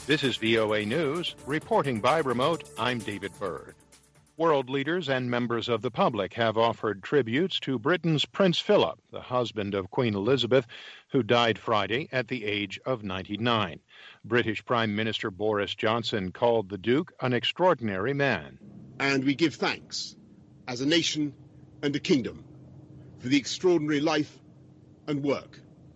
This is VOA News. Reporting by remote, I'm David Byrd. World leaders and members of the public have offered tributes to Britain's Prince Philip, the husband of Queen Elizabeth, who died Friday at the age of 99. British Prime Minister Boris Johnson called the Duke an extraordinary man. And we give thanks as a nation and a kingdom for the extraordinary life and work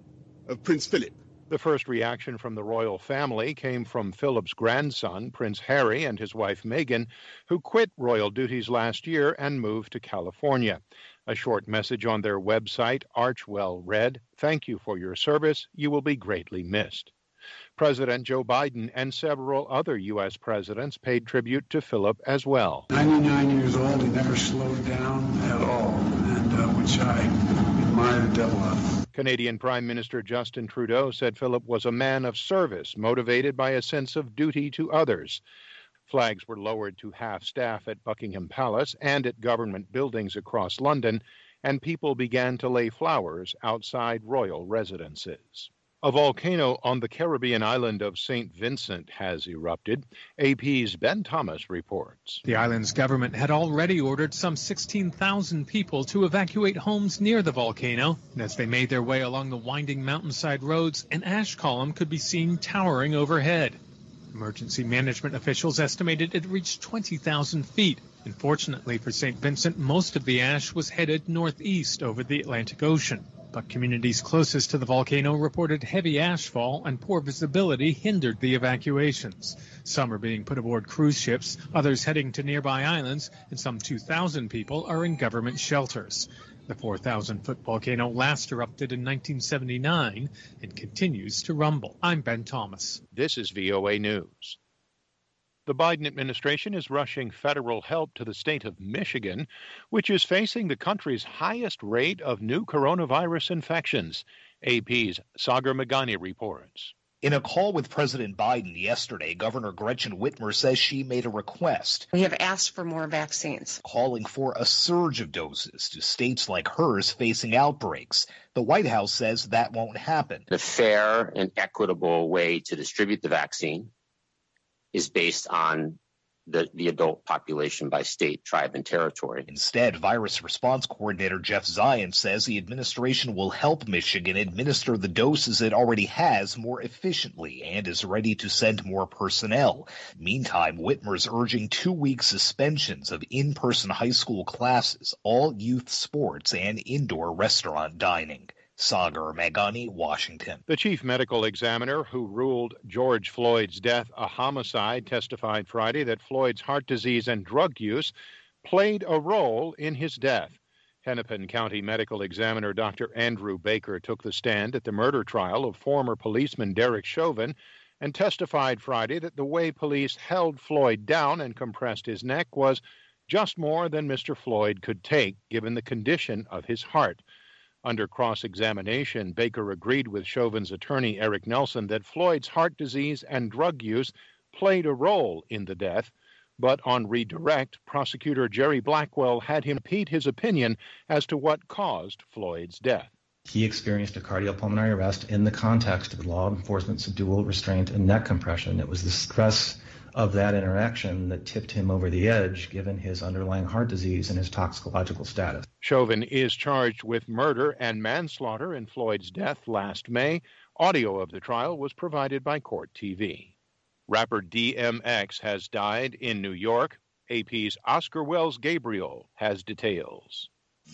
of Prince Philip. The first reaction from the royal family came from Philip's grandson, Prince Harry, and his wife Meghan, who quit royal duties last year and moved to California. A short message on their website, Archwell, read, "Thank you for your service. You will be greatly missed." President Joe Biden and several other U.S. presidents paid tribute to Philip as well. 99 years old, he never slowed down at all, and which I admire the devil of. Canadian Prime Minister Justin Trudeau said Philip was a man of service, motivated by a sense of duty to others. Flags were lowered to half-staff at Buckingham Palace and at government buildings across London, and people began to lay flowers outside royal residences. A volcano on the Caribbean island of St. Vincent has erupted. AP's Ben Thomas reports. The island's government had already ordered some 16,000 people to evacuate homes near the volcano. And as they made their way along the winding mountainside roads, an ash column could be seen towering overhead. Emergency management officials estimated it reached 20,000 feet. Unfortunately for St. Vincent, most of the ash was headed northeast over the Atlantic Ocean. But communities closest to the volcano reported heavy ashfall and poor visibility hindered the evacuations. Some are being put aboard cruise ships, others heading to nearby islands, and some 2,000 people are in government shelters. The 4,000-foot volcano last erupted in 1979 and continues to rumble. I'm Ben Thomas. This is VOA News. The Biden administration is rushing federal help to the state of Michigan, which is facing the country's highest rate of new coronavirus infections. AP's Sagar Meghani reports. In a call with President Biden yesterday, Governor Gretchen Whitmer says she made a request. We have asked for more vaccines, calling for a surge of doses to states like hers facing outbreaks. The White House says that won't happen. The fair and equitable way to distribute the vaccine is based on the adult population by state, tribe, and territory. Instead, Virus Response Coordinator Jeff Zients says the administration will help Michigan administer the doses it already has more efficiently and is ready to send more personnel. Meantime, Whitmer's urging 2-week suspensions of in-person high school classes, all youth sports, and indoor restaurant dining. Sagar Meghani, Washington. The chief medical examiner who ruled George Floyd's death a homicide testified Friday that Floyd's heart disease and drug use played a role in his death. Hennepin County Medical Examiner Dr. Andrew Baker took the stand at the murder trial of former policeman Derek Chauvin and testified Friday that the way police held Floyd down and compressed his neck was just more than Mr. Floyd could take given the condition of his heart. Under cross-examination, Baker agreed with Chauvin's attorney, Eric Nelson, that Floyd's heart disease and drug use played a role in the death. But on redirect, prosecutor Jerry Blackwell had him repeat his opinion as to what caused Floyd's death. He experienced a cardiopulmonary arrest in the context of law enforcement's dual restraint and neck compression. It was the stress of that interaction that tipped him over the edge, given his underlying heart disease and his toxicological status. Chauvin is charged with murder and manslaughter in Floyd's death last May. Audio of the trial was provided by Court TV. Rapper DMX has died in New York. AP's Oscar Wells Gabriel has details.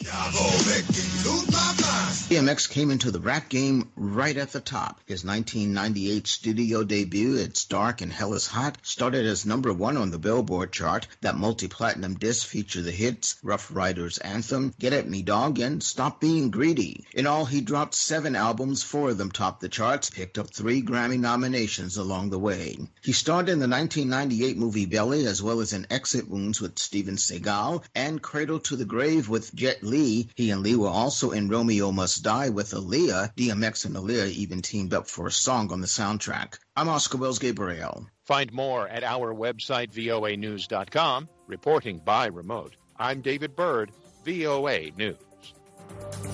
DMX came into the rap game right at the top. His 1998 studio debut, It's Dark and Hell is Hot, started as #1 on the Billboard chart. That multi-platinum disc featured the hits Rough Riders Anthem, Get At Me Dog, and Stop Being Greedy. In all, he dropped 7 albums, 4 of them topped the charts, picked up 3 Grammy nominations along the way. He starred in the 1998 movie Belly, as well as in Exit Wounds with Steven Seagal, and Cradle to the Grave with Jet Li. He and Lee were also in Romeo Must Die with Aaliyah. DMX and Aaliyah even teamed up for a song on the soundtrack. I'm Oscar Wells Gabriel. Find more at our website, voanews.com. Reporting by remote, I'm David Byrd, VOA News.